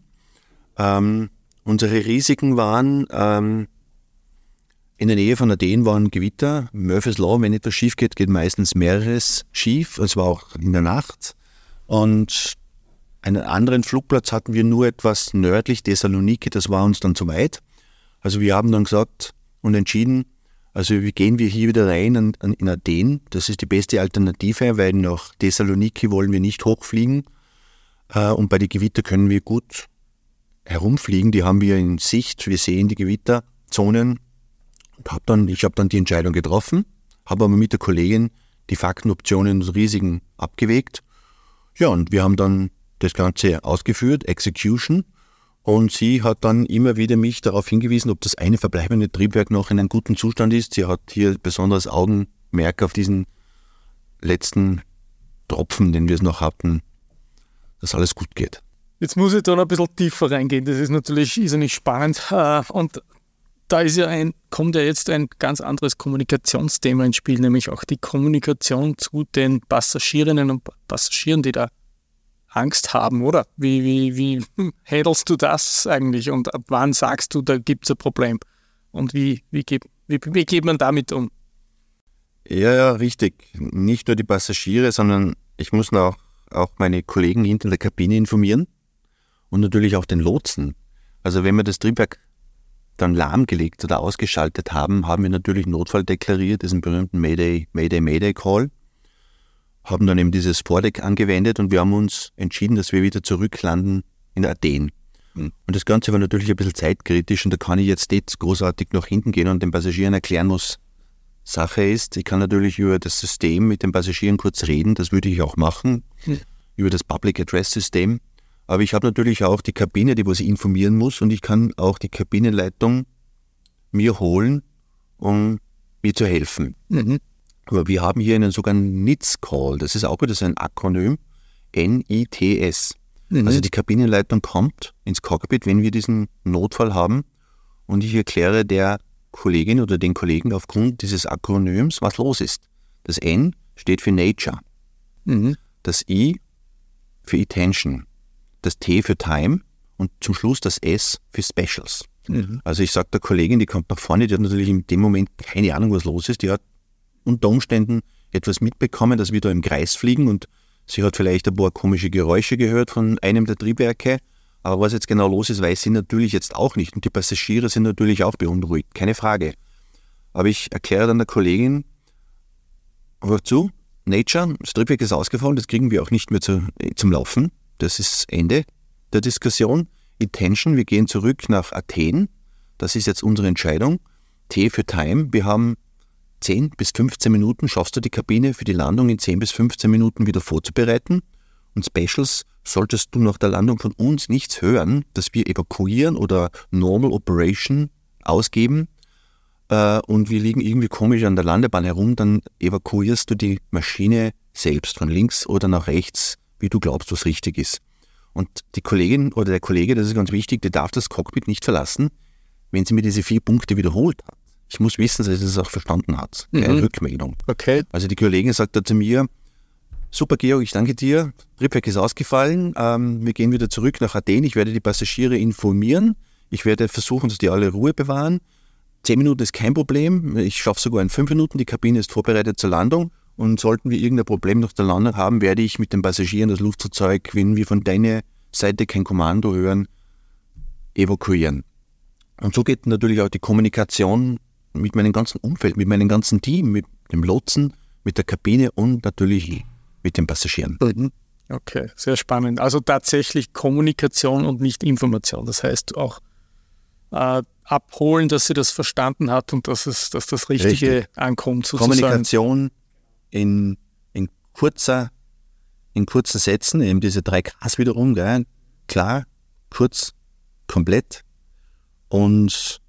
Speaker 1: Unsere Risiken waren, in der Nähe von Athen waren Gewitter. Murphy's Law, wenn etwas schief geht, geht meistens mehreres schief. Es war auch in der Nacht. Und einen anderen Flugplatz hatten wir nur etwas nördlich, Thessaloniki, das war uns dann zu weit. Also wir haben dann gesagt und entschieden, also gehen wir hier wieder rein in Athen. Das ist die beste Alternative, weil nach Thessaloniki wollen wir nicht hochfliegen. Und bei den Gewitter können wir gut herumfliegen. Die haben wir in Sicht. Wir sehen die Gewitterzonen. Ich habe dann die Entscheidung getroffen, habe aber mit der Kollegin die Fakten, Optionen und Risiken abgewägt. Ja, und wir haben dann das Ganze ausgeführt, Execution. Und sie hat dann immer wieder mich darauf hingewiesen, ob das eine verbleibende Triebwerk noch in einem guten Zustand ist. Sie hat hier besonderes Augenmerk auf diesen letzten Tropfen, den wir noch hatten, dass alles gut geht.
Speaker 2: Jetzt muss ich da noch ein bisschen tiefer reingehen. Das ist natürlich irrsinnig spannend. Und da kommt ja jetzt ein ganz anderes Kommunikationsthema ins Spiel, nämlich auch die Kommunikation zu den Passagierinnen und Passagieren, die da Angst haben, oder? Wie handelst du das eigentlich und ab wann sagst du, da gibt es ein Problem? Und wie geht man damit um?
Speaker 1: Ja, richtig. Nicht nur die Passagiere, sondern ich muss auch meine Kollegen hinter der Kabine informieren und natürlich auch den Lotsen. Also wenn wir das Triebwerk dann lahmgelegt oder ausgeschaltet haben, haben wir natürlich Notfall deklariert, diesen berühmten Mayday-Call, haben dann eben dieses Vordeck angewendet und wir haben uns entschieden, dass wir wieder zurücklanden in Athen. Und das Ganze war natürlich ein bisschen zeitkritisch und da kann ich jetzt nicht großartig nach hinten gehen und den Passagieren erklären, was Sache ist. Ich kann natürlich über das System mit den Passagieren kurz reden, das würde ich auch machen, über das Public Address System. Aber ich habe natürlich auch die Kabine, die was ich informieren muss und ich kann auch die Kabinenleitung mir holen, um mir zu helfen. Aber wir haben hier einen sogenannten NITS-Call, das ist auch wieder so ein Akronym, NITS. Also die Kabinenleitung kommt ins Cockpit, wenn wir diesen Notfall haben und ich erkläre der Kollegin oder den Kollegen aufgrund dieses Akronyms, was los ist. Das N steht für Nature, das I für Attention, das T für Time und zum Schluss das S für Specials. Also ich sage der Kollegin, die kommt nach vorne, die hat natürlich in dem Moment keine Ahnung, was los ist. Die hat unter Umständen etwas mitbekommen, dass wir da im Kreis fliegen und sie hat vielleicht ein paar komische Geräusche gehört von einem der Triebwerke, aber was jetzt genau los ist, weiß sie natürlich jetzt auch nicht. Und die Passagiere sind natürlich auch beunruhigt, keine Frage. Aber ich erkläre dann der Kollegin, hör zu, Nature, das Triebwerk ist ausgefallen, das kriegen wir auch nicht mehr zum Laufen. Das ist Ende der Diskussion. Attention, wir gehen zurück nach Athen. Das ist jetzt unsere Entscheidung. T für Time, wir haben 10 bis 15 Minuten, schaffst du die Kabine für die Landung in 10 bis 15 Minuten wieder vorzubereiten. Und Specials, solltest du nach der Landung von uns nichts hören, dass wir evakuieren oder Normal Operation ausgeben und wir liegen irgendwie komisch an der Landebahn herum, dann evakuierst du die Maschine selbst von links oder nach rechts, wie du glaubst, was richtig ist. Und die Kollegin oder der Kollege, das ist ganz wichtig, der darf das Cockpit nicht verlassen, wenn sie mir diese 4 Punkte wiederholt hat. Ich muss wissen, dass sie es auch verstanden hat. Keine Rückmeldung.
Speaker 2: Okay.
Speaker 1: Also die Kollegin sagt da zu mir, super Georg, ich danke dir, Triebwerk ist ausgefallen, wir gehen wieder zurück nach Athen, ich werde die Passagiere informieren, Ich werde versuchen, dass die alle Ruhe bewahren. 10 Minuten ist kein Problem. Ich schaffe sogar in 5 Minuten. Die Kabine ist vorbereitet zur Landung. Und sollten wir irgendein Problem nach der Landung haben, werde ich mit den Passagieren das Luftfahrzeug, wenn wir von deiner Seite kein Kommando hören, evakuieren. Und so geht natürlich auch die Kommunikation mit meinem ganzen Umfeld, mit meinem ganzen Team, mit dem Lotsen, mit der Kabine und natürlich mit den Passagieren.
Speaker 2: Okay, sehr spannend. Also tatsächlich Kommunikation und nicht Information. Das heißt auch abholen, dass sie das verstanden hat und dass das Richtige ankommt. Sozusagen.
Speaker 1: Kommunikation in kurzen Sätzen, eben diese 3 Ks wiederum, gell? Klar, kurz, komplett und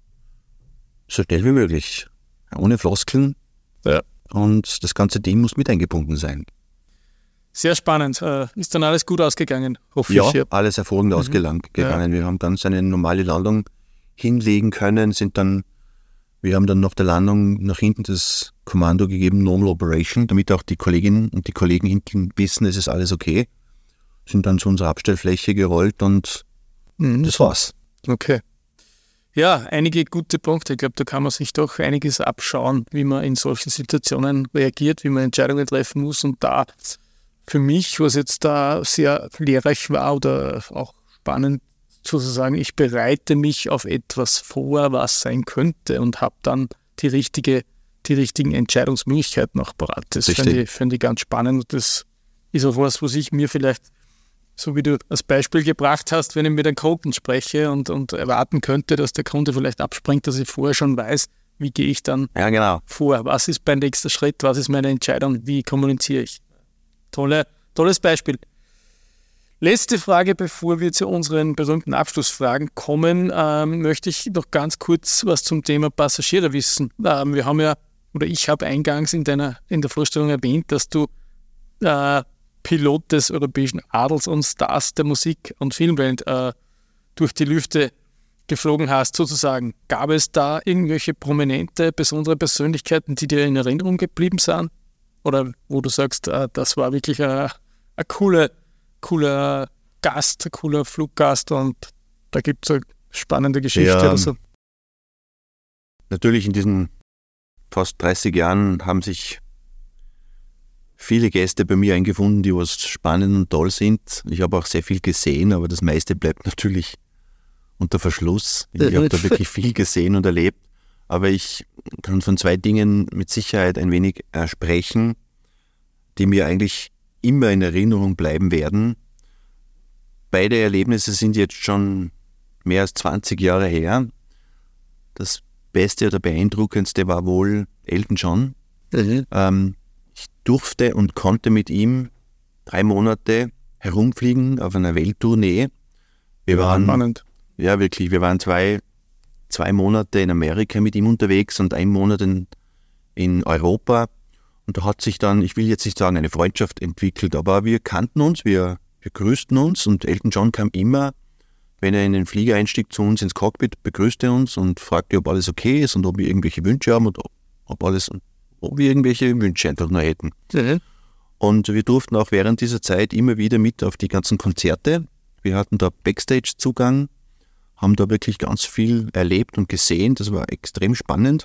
Speaker 1: so schnell wie möglich, ohne Floskeln.
Speaker 2: Ja.
Speaker 1: Und das ganze Team muss mit eingebunden sein.
Speaker 2: Sehr spannend. Ist dann alles gut ausgegangen? Hoffe
Speaker 1: Ja,
Speaker 2: ich.
Speaker 1: alles hervorragend ausgegangen. Ja. Wir haben ganz eine normale Landung hinlegen können, wir haben dann nach der Landung nach hinten das Kommando gegeben, Normal Operation, damit auch die Kolleginnen und die Kollegen hinten wissen, es ist alles okay. Sind dann zu unserer Abstellfläche gerollt und das war's.
Speaker 2: Okay. Ja, einige gute Punkte. Ich glaube, da kann man sich doch einiges abschauen, wie man in solchen Situationen reagiert, wie man Entscheidungen treffen muss. Und da für mich, was jetzt da sehr lehrreich war oder auch spannend sozusagen, ich bereite mich auf etwas vor, was sein könnte und habe dann die richtigen Entscheidungsmöglichkeiten auch parat. Das finde ich ganz spannend. Und das ist auch was ich mir vielleicht, so wie du als Beispiel gebracht hast, wenn ich mit einem Kunden spreche und erwarten könnte, dass der Kunde vielleicht abspringt, dass ich vorher schon weiß, wie gehe ich dann vor? Was ist mein nächster Schritt? Was ist meine Entscheidung? Wie kommuniziere ich? Tolles Beispiel. Letzte Frage, bevor wir zu unseren berühmten Abschlussfragen kommen, möchte ich noch ganz kurz was zum Thema Passagiere wissen. Wir haben ich habe eingangs in der Vorstellung erwähnt, dass du Pilot des europäischen Adels und Stars der Musik- und Filmwelt durch die Lüfte geflogen hast, sozusagen. Gab es da irgendwelche prominente, besondere Persönlichkeiten, die dir in Erinnerung geblieben sind? Oder wo du sagst, das war wirklich ein cooler Gast, ein cooler Fluggast und da gibt es eine spannende Geschichte oder so?
Speaker 1: Natürlich in diesen fast 30 Jahren haben sich viele Gäste bei mir eingefunden, die was spannend und toll sind. Ich habe auch sehr viel gesehen, aber das meiste bleibt natürlich unter Verschluss. Ich habe da wirklich viel gesehen und erlebt, aber ich kann von 2 Dingen mit Sicherheit ein wenig sprechen, die mir eigentlich immer in Erinnerung bleiben werden. Beide Erlebnisse sind jetzt schon mehr als 20 Jahre her. Das Beste oder Beeindruckendste war wohl Elton John. Ich durfte und konnte mit ihm 3 Monate herumfliegen auf einer Welttournee. Wir waren spannend. Ja, wirklich. Wir waren zwei Monate in Amerika mit ihm unterwegs und 1 Monat in Europa. Und da hat sich dann, ich will jetzt nicht sagen, eine Freundschaft entwickelt, aber wir kannten uns, wir grüßten uns und Elton John kam immer, wenn er in den Flieger einstieg, zu uns ins Cockpit, begrüßte uns und fragte, ob alles okay ist und ob wir irgendwelche Wünsche haben und ob wir irgendwelche Wünsche einfach nur hätten. Mhm. Und wir durften auch während dieser Zeit immer wieder mit auf die ganzen Konzerte. Wir hatten da Backstage-Zugang, haben da wirklich ganz viel erlebt und gesehen. Das war extrem spannend.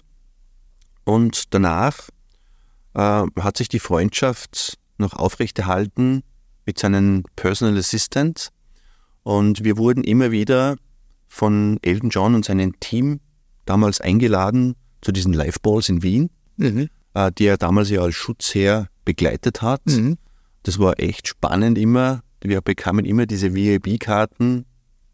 Speaker 1: Und danach hat sich die Freundschaft noch aufrechterhalten mit seinem Personal Assistant. Und wir wurden immer wieder von Elton John und seinem Team damals eingeladen zu diesen Live-Balls in Wien, die er damals ja als Schutzherr begleitet hat. Das war echt spannend immer. Wir bekamen immer diese VIP-Karten.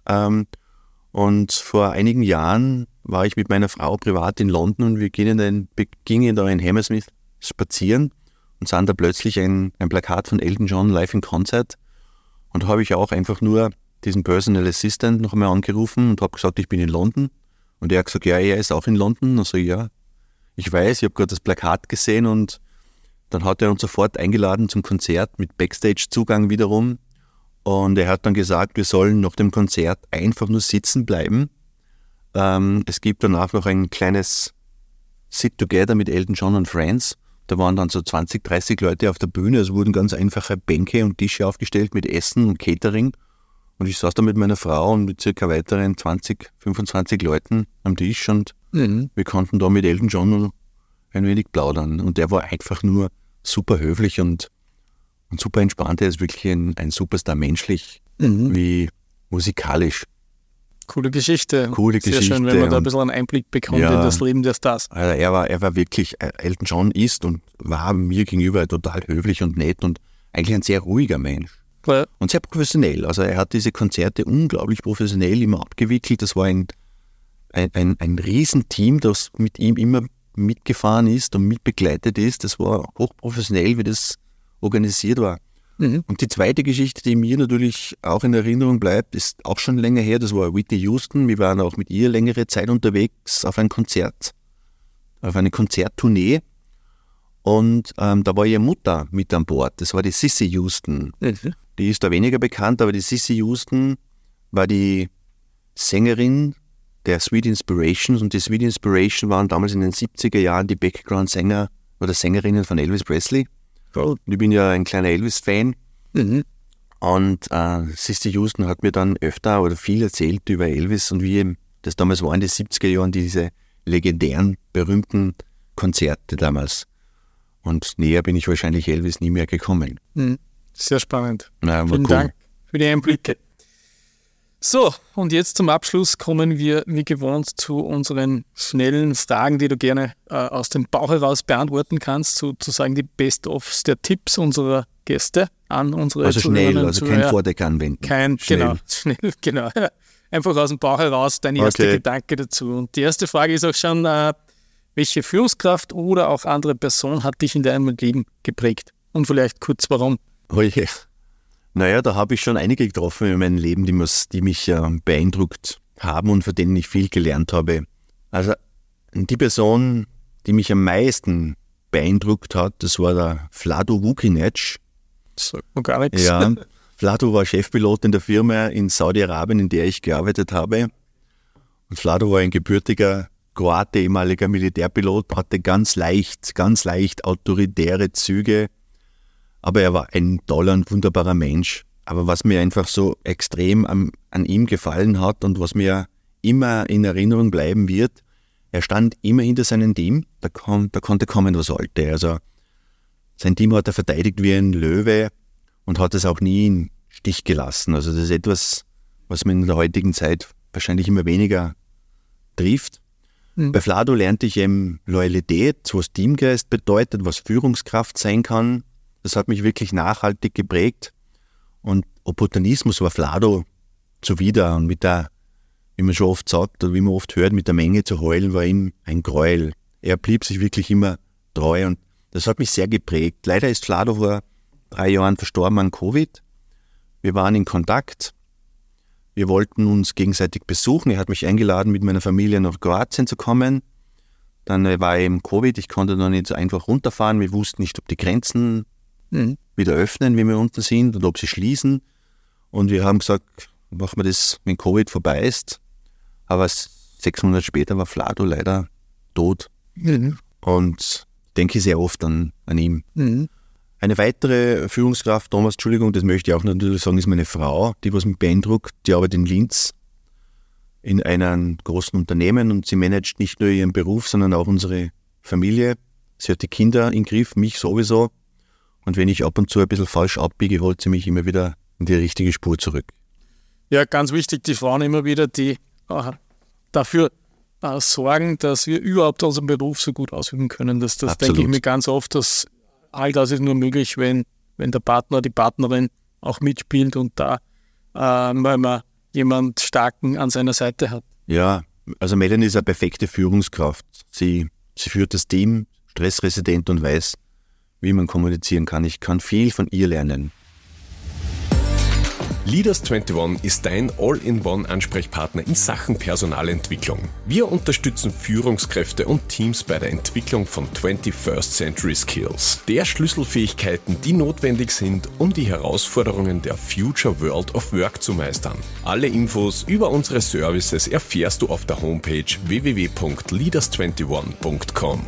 Speaker 1: Und vor einigen Jahren war ich mit meiner Frau privat in London und wir gingen da in Hammersmith spazieren und sahen da plötzlich ein Plakat von Elton John live in Concert. Und da habe ich auch einfach nur diesen Personal Assistant noch einmal angerufen und habe gesagt, ich bin in London. Und er hat gesagt, ja, er ist auch in London. Also ja, ich weiß, ich habe gerade das Plakat gesehen und dann hat er uns sofort eingeladen zum Konzert mit Backstage-Zugang wiederum. Und er hat dann gesagt, wir sollen nach dem Konzert einfach nur sitzen bleiben. Es gibt danach noch ein kleines Sit-Together mit Elton John und Friends. Da waren dann so 20, 30 Leute auf der Bühne. Es wurden ganz einfache Bänke und Tische aufgestellt mit Essen und Catering. Und ich saß da mit meiner Frau und mit circa weiteren 20, 25 Leuten am Tisch und wir konnten da mit Elton John ein wenig plaudern. Und der war einfach nur super höflich und super entspannt. Er ist wirklich ein Superstar, menschlich wie musikalisch.
Speaker 2: Coole Geschichte.
Speaker 1: Sehr
Speaker 2: schön, wenn man da ein bisschen einen Einblick bekommt in das Leben der Stars.
Speaker 1: Also er war wirklich, Elton John ist und war mir gegenüber total höflich und nett und eigentlich ein sehr ruhiger Mensch.
Speaker 2: Ja.
Speaker 1: Und sehr professionell. Also er hat diese Konzerte unglaublich professionell immer abgewickelt. Das war ein Riesenteam, das mit ihm immer mitgefahren ist und mitbegleitet ist. Das war hochprofessionell, wie das organisiert war. Und die zweite Geschichte, die mir natürlich auch in Erinnerung bleibt, ist auch schon länger her. Das war Whitney Houston. Wir waren auch mit ihr längere Zeit unterwegs auf ein Konzert, auf eine Konzerttournee. Und da war ihre Mutter mit an Bord. Das war die Cissy Houston. Die ist da weniger bekannt, aber die Cissy Houston war die Sängerin der Sweet Inspirations. Und die Sweet Inspiration waren damals in den 70er Jahren die Background-Sänger oder Sängerinnen von Elvis Presley. Und ich bin ja ein kleiner Elvis-Fan. Und Cissy Houston hat mir dann öfter oder viel erzählt über Elvis und wie das damals war in den 70er Jahren, diese legendären, berühmten Konzerte damals. Und näher bin ich wahrscheinlich Elvis nie mehr gekommen.
Speaker 2: Sehr spannend.
Speaker 1: Vielen
Speaker 2: Vielen Dank für die Einblicke. So, und jetzt zum Abschluss kommen wir wie gewohnt zu unseren schnellen Fragen, die du gerne aus dem Bauch heraus beantworten kannst, sozusagen die Best-ofs der Tipps unserer Gäste an unsere
Speaker 1: Also
Speaker 2: Zuhörerinnen
Speaker 1: schnell,
Speaker 2: und
Speaker 1: also
Speaker 2: Zuhörer.
Speaker 1: kein Vordeck anwenden.
Speaker 2: Genau. Einfach aus dem Bauch heraus dein erster Gedanke dazu. Und die erste Frage ist auch schon, welche Führungskraft oder auch andere Person hat dich in deinem Leben geprägt? Und vielleicht kurz warum?
Speaker 1: Naja, da habe ich schon einige getroffen in meinem Leben, die mich beeindruckt haben und von denen ich viel gelernt habe. Also die Person, die mich am meisten beeindruckt hat, das war der Vlado Vukinic.
Speaker 2: Sagt mir gar nichts.
Speaker 1: Ja, Vlado war Chefpilot in der Firma in Saudi-Arabien, in der ich gearbeitet habe. Und Vlado war ein gebürtiger Kroate, ehemaliger Militärpilot, hatte ganz leicht autoritäre Züge. Aber er war ein toller und wunderbarer Mensch. Aber was mir einfach so extrem an ihm gefallen hat und was mir immer in Erinnerung bleiben wird, er stand immer hinter seinem Team, da konnte kommen, was wollte. Also sein Team hat er verteidigt wie ein Löwe und hat es auch nie im Stich gelassen. Also das ist etwas, was man in der heutigen Zeit wahrscheinlich immer weniger trifft. Bei Vlado lernte ich eben Loyalität, was Teamgeist bedeutet, was Führungskraft sein kann. Das hat mich wirklich nachhaltig geprägt. Und Opportunismus war Vlado zuwider. Und mit der, wie man schon oft sagt oder wie man oft hört, mit der Menge zu heulen, war ihm ein Gräuel. Er blieb sich wirklich immer treu und das hat mich sehr geprägt. Leider ist Vlado vor 3 Jahren verstorben an Covid. Wir waren in Kontakt. Wir wollten uns gegenseitig besuchen. Er hat mich eingeladen, mit meiner Familie nach Kroatien zu kommen. Dann war eben Covid. Ich konnte noch nicht so einfach runterfahren. Wir wussten nicht, ob die Grenzen wieder öffnen, wie wir unten sind, und ob sie schließen. Und wir haben gesagt, machen wir das, wenn Covid vorbei ist. Aber 6 Monate später war Vlado leider tot. Und denke sehr oft an ihm. Eine weitere Führungskraft, Thomas, Entschuldigung, das möchte ich auch natürlich sagen, ist meine Frau, die was mich beeindruckt. Die arbeitet in Linz in einem großen Unternehmen und sie managt nicht nur ihren Beruf, sondern auch unsere Familie. Sie hat die Kinder im Griff, mich sowieso. Und wenn ich ab und zu ein bisschen falsch abbiege, holt sie mich immer wieder in die richtige Spur zurück.
Speaker 2: Ja, ganz wichtig, die Frauen immer wieder, die dafür sorgen, dass wir überhaupt unseren Beruf so gut ausüben können. Das denke ich mir ganz oft, dass all das ist nur möglich, wenn der Partner, die Partnerin auch mitspielt und da weil man jemand Starken an seiner Seite hat.
Speaker 1: Ja, also Melanie ist eine perfekte Führungskraft. Sie führt das Team, stressresident und weiß, wie man kommunizieren kann. Ich kann viel von ihr lernen.
Speaker 3: Leaders21 ist dein All-in-One-Ansprechpartner in Sachen Personalentwicklung. Wir unterstützen Führungskräfte und Teams bei der Entwicklung von 21st Century Skills, der Schlüsselfähigkeiten, die notwendig sind, um die Herausforderungen der Future World of Work zu meistern. Alle Infos über unsere Services erfährst du auf der Homepage www.leaders21.com.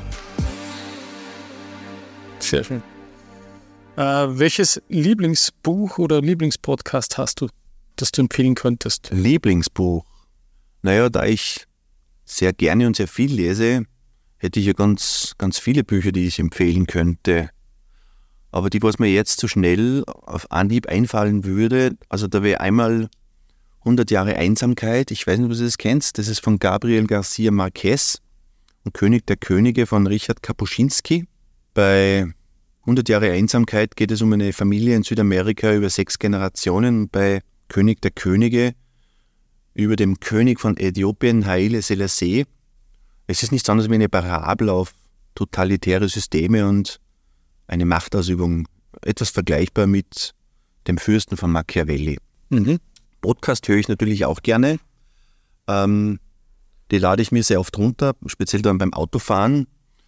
Speaker 2: Sehr schön. Welches Lieblingsbuch oder Lieblingspodcast hast du, das du empfehlen könntest?
Speaker 1: Lieblingsbuch? Naja, da ich sehr gerne und sehr viel lese, hätte ich ja ganz, ganz viele Bücher, die ich empfehlen könnte. Aber die, was mir jetzt so schnell auf Anhieb einfallen würde, also da wäre einmal 100 Jahre Einsamkeit. Ich weiß nicht, ob du das kennst. Das ist von Gabriel García Márquez und König der Könige von Richard Kapuscinski. Bei 100 Jahre Einsamkeit geht es um eine Familie in Südamerika über 6 Generationen. Bei König der Könige über den König von Äthiopien, Haile Selassie. Es ist nichts anderes wie eine Parabel auf totalitäre Systeme und eine Machtausübung, etwas vergleichbar mit dem Fürsten von Machiavelli. Podcast höre ich natürlich auch gerne. Die lade ich mir sehr oft runter, speziell dann beim Autofahren.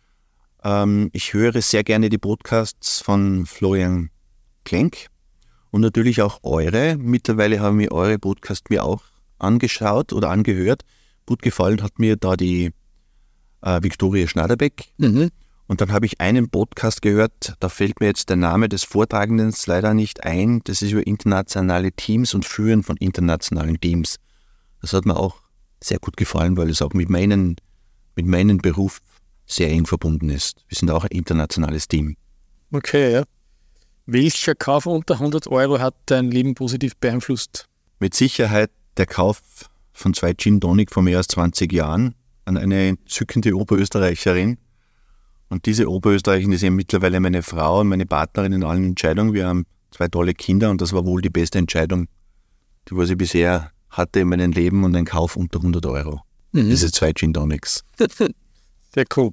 Speaker 1: Ich höre sehr gerne die Podcasts von Florian Klenk und natürlich auch eure. Mittlerweile haben mir eure Podcasts auch angeschaut oder angehört. Gut gefallen hat mir da die Viktoria Schnaderbeck. Und dann habe ich einen Podcast gehört, da fällt mir jetzt der Name des Vortragenden leider nicht ein. Das ist über internationale Teams und Führen von internationalen Teams. Das hat mir auch sehr gut gefallen, weil es auch mit meinem Beruf sehr eng verbunden ist. Wir sind auch ein internationales Team.
Speaker 2: Okay, ja. Welcher Kauf unter 100 Euro hat dein Leben positiv beeinflusst?
Speaker 1: Mit Sicherheit der Kauf von 2 Gin Tonic vor mehr als 20 Jahren an eine entzückende Oberösterreicherin. Und diese Oberösterreicherin ist eben mittlerweile meine Frau und meine Partnerin in allen Entscheidungen. Wir haben 2 tolle Kinder und das war wohl die beste Entscheidung, die was ich bisher hatte in meinem Leben, und ein Kauf unter 100 Euro. Diese 2 Gin Tonics.
Speaker 2: Sehr cool.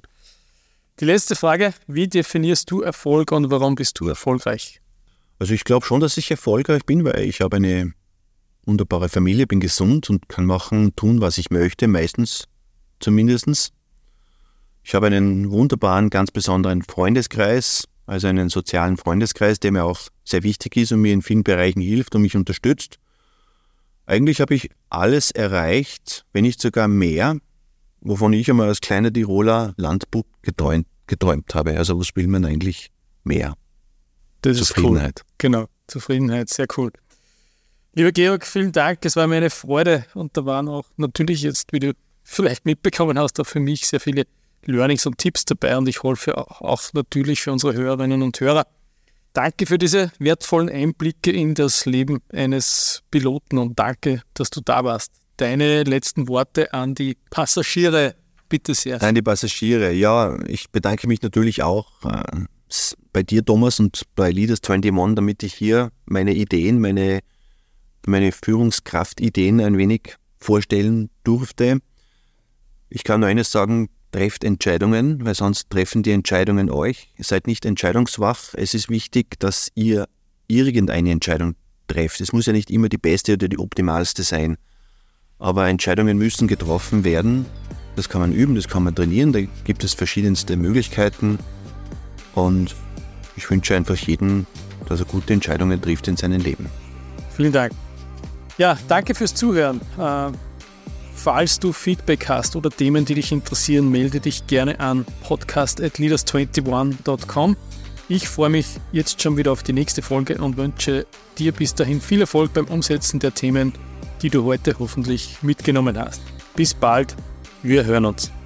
Speaker 2: Die letzte Frage: Wie definierst du Erfolg und warum bist du erfolgreich?
Speaker 1: Also ich glaube schon, dass ich erfolgreich bin, weil ich habe eine wunderbare Familie, bin gesund und kann machen, tun, was ich möchte, meistens zumindest. Ich habe einen wunderbaren, ganz besonderen Freundeskreis, also einen sozialen Freundeskreis, der mir auch sehr wichtig ist und mir in vielen Bereichen hilft und mich unterstützt. Eigentlich habe ich alles erreicht, wenn nicht sogar mehr, wovon ich einmal als kleiner Tiroler Landbub geträumt habe. Also was will man eigentlich mehr?
Speaker 2: Das
Speaker 1: Zufriedenheit.
Speaker 2: Ist cool. Genau, Zufriedenheit, sehr cool. Lieber Georg, vielen Dank, es war mir eine Freude und da waren auch natürlich jetzt, wie du vielleicht mitbekommen hast, auch für mich sehr viele Learnings und Tipps dabei und ich hoffe auch natürlich für unsere Hörerinnen und Hörer. Danke für diese wertvollen Einblicke in das Leben eines Piloten und danke, dass du da warst. Deine letzten Worte an die Passagiere, bitte sehr.
Speaker 1: An die Passagiere, ja, ich bedanke mich natürlich auch bei dir, Thomas, und bei Leaders 21, damit ich hier meine Ideen, meine Führungskraftideen ein wenig vorstellen durfte. Ich kann nur eines sagen: Trefft Entscheidungen, weil sonst treffen die Entscheidungen euch. Ihr seid nicht entscheidungsschwach. Es ist wichtig, dass ihr irgendeine Entscheidung trefft. Es muss ja nicht immer die beste oder die optimalste sein. Aber Entscheidungen müssen getroffen werden. Das kann man üben, das kann man trainieren. Da gibt es verschiedenste Möglichkeiten. Und ich wünsche einfach jedem, dass er gute Entscheidungen trifft in seinem Leben.
Speaker 2: Vielen Dank. Ja, danke fürs Zuhören. Falls du Feedback hast oder Themen, die dich interessieren, melde dich gerne an podcast@leaders21.com. Ich freue mich jetzt schon wieder auf die nächste Folge und wünsche dir bis dahin viel Erfolg beim Umsetzen der Themen, die du heute hoffentlich mitgenommen hast. Bis bald, wir hören uns.